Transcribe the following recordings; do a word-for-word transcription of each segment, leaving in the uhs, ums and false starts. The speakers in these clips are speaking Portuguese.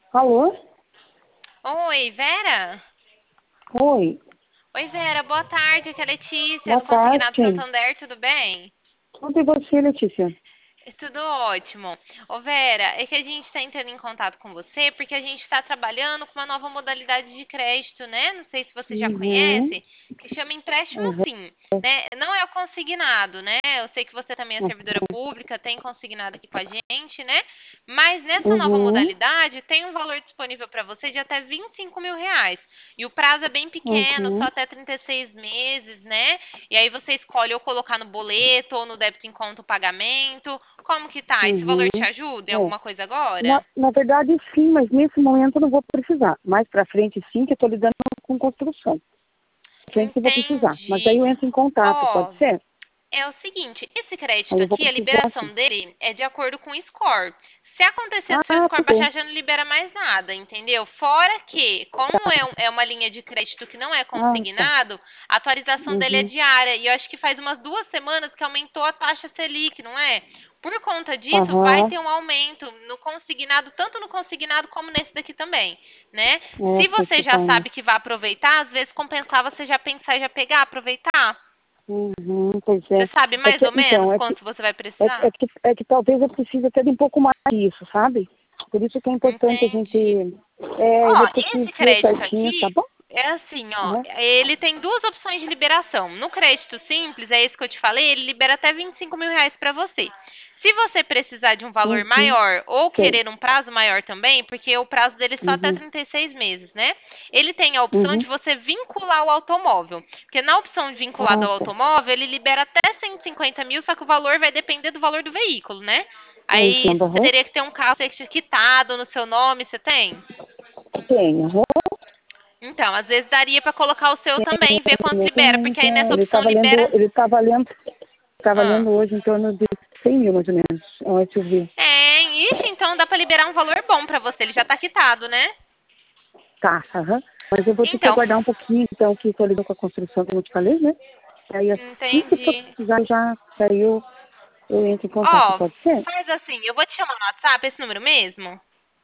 Alô? Oi, Vera? Oi. Oi, Vera, boa tarde, aqui é a Letícia, Boa do Consignado tarde. Santander, tudo bem? Tudo e você, Letícia? Tudo ótimo. Ô, Vera, é que a gente está entrando em contato com você porque a gente está trabalhando com uma nova modalidade de crédito, né? Não sei se você já Uhum. conhece, que chama empréstimo Uhum. sim, né? Não é o consignado, né? Eu sei que você também é servidora pública, tem consignado aqui com a gente, né? Mas nessa nova Uhum. modalidade tem um valor disponível para você de até vinte e cinco mil reais. E o prazo é bem pequeno, só Uhum. até trinta e seis meses, né? E aí você escolhe ou colocar no boleto ou no débito em conta o pagamento. Como que tá? Esse Uhum. valor te ajuda em É. alguma coisa Na, agora? na verdade, sim, mas nesse momento eu não vou precisar. Mais pra frente, sim, que eu tô lidando com construção. Pra frente eu vou precisar. Mas aí Entendi. eu entro em contato, pode Ó, ser? é o seguinte, esse Aí crédito eu vou aqui, a precisar, sim. liberação dele é de acordo com o score. Se acontecer do seu Ah, score tá bom. baixar, já não libera mais nada, entendeu? Fora que, como é, um- é uma linha de crédito que não é Ah, tá. consignado, a atualização dele é Uhum. diária. E eu acho que faz umas duas semanas que aumentou a taxa Selic, não é? Por conta disso, vai Aham. ter um aumento no consignado, tanto no consignado como nesse daqui também, né? Se Essa você que já tá. sabe que vai aproveitar, às vezes compensava você já pensar e já pegar, aproveitar. Uhum, pois Você é. sabe É mais que, ou menos então, é que quanto você vai É, precisar? é que, é que talvez eu precise ter um pouco mais disso, sabe? Por isso que é importante a gente. Entendi. É, eu vou Ó, ter que esse ver crédito certinho, tá aqui bom? é assim, ó, Aham. ele tem duas opções de liberação. No crédito simples, é esse que eu te falei, ele libera até vinte e cinco mil reais para você. Se você precisar de um valor Uhum. maior ou Sei. querer um prazo maior também, porque o prazo dele é só até Uhum. trinta e seis meses, né? Ele tem a opção Uhum. de você vincular o automóvel. Porque na opção de vinculado Ah, ao tá. automóvel, ele libera até cento e cinquenta mil, só que o valor vai depender do valor do veículo, né? Eu Aí entendo, você aham. teria que ter um carro quitado no seu nome, você tem? Tem, aham. Então, às vezes daria para colocar o seu também e ver quanto Tem, libera, tem, porque aí tem. nessa Ele tá opção valendo, libera. ele tá valendo, tá Ah. valendo hoje em torno de cem mil, mais ou menos. É um S U V. É, ixi, então dá para liberar um valor bom para você, ele já tá quitado, né? Tá, aham. Mas eu vou ter que Então, aguardar um pouquinho, então, que tô lidando com a construção, como eu te falei, né? Aí assim que eu entendi. precisar, já, aí eu, eu entro em contato, Ó, pode ser? faz assim, eu vou te chamar no WhatsApp, esse número mesmo?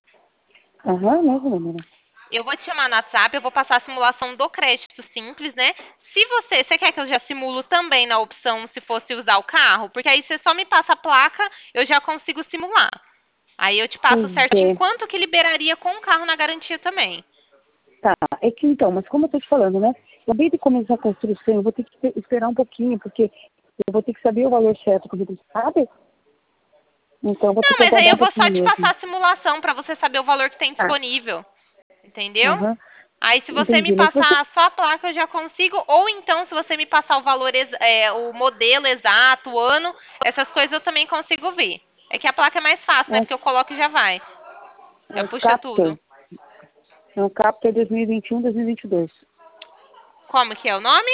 Aham, mesmo número. Eu vou te chamar no WhatsApp, eu vou passar a simulação do crédito simples, né? Se você, você quer que eu já simulo também na opção se fosse usar o carro? Porque aí você só me passa a placa, eu já consigo simular. Aí eu te passo Pois certinho é, quanto que liberaria com o carro na garantia também. tá. É que então, mas como eu tô te falando, né? Eu acabei de começar a construção, eu vou ter que espe- esperar um pouquinho, porque eu vou ter que saber o valor certo que ele sabe. Então eu vou ter Não, que mas aí aguardar eu um vou pouquinho só te mesmo. passar a simulação para você saber o valor que tem Tá, disponível. Entendeu? aham, Aí se você me entendi. Mas você. passar só a placa eu já consigo, ou então se você me passar o valor, ex- é, o modelo exato, o ano, essas coisas eu também consigo ver. É que a placa é mais fácil, É né? um, Porque eu coloco e já vai. é Já um puxa Captur. tudo. É um Captur dois mil e vinte e um, dois mil e vinte e dois. Como que é o nome?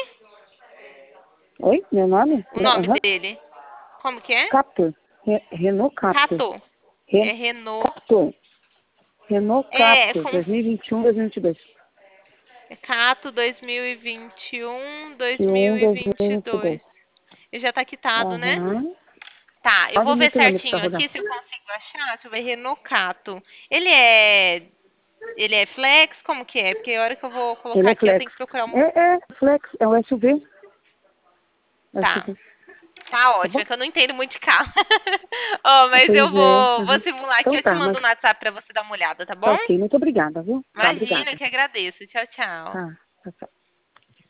Oi? Meu nome? O É, nome aham. dele. Como que é? Captur. Re- Renault Captur. Cato. É Ren Renault. Captur. Renault É, Captur com dois mil e vinte e um, dois mil e vinte e dois. é Cato dois mil e vinte e um, vinte e um, dois mil e vinte e dois. dois mil e vinte e dois. Ele já tá quitado, né? Aham. Tá, eu nove vou mil ver quilômetros para certinho rodar. aqui se eu consigo achar. Deixa eu ver, Renault Cato. Ele é. Ele é flex? Como que é? Porque a hora que eu vou Ele colocar é aqui, eu flex. tenho que procurar um. É, é flex, é um S U V. Tá. S U V. Tá Tá ótimo, bom? é que eu não entendo muito de carro. Ó, mas eu Pois é. vou, vou Uhum. simular aqui, Então eu te tá, mando mas no WhatsApp pra você dar uma olhada, tá tá bom? ok. Muito obrigada, viu? Tá, Imagina, eu obrigada. que agradeço. Tchau, tchau. Tá, tá, tá.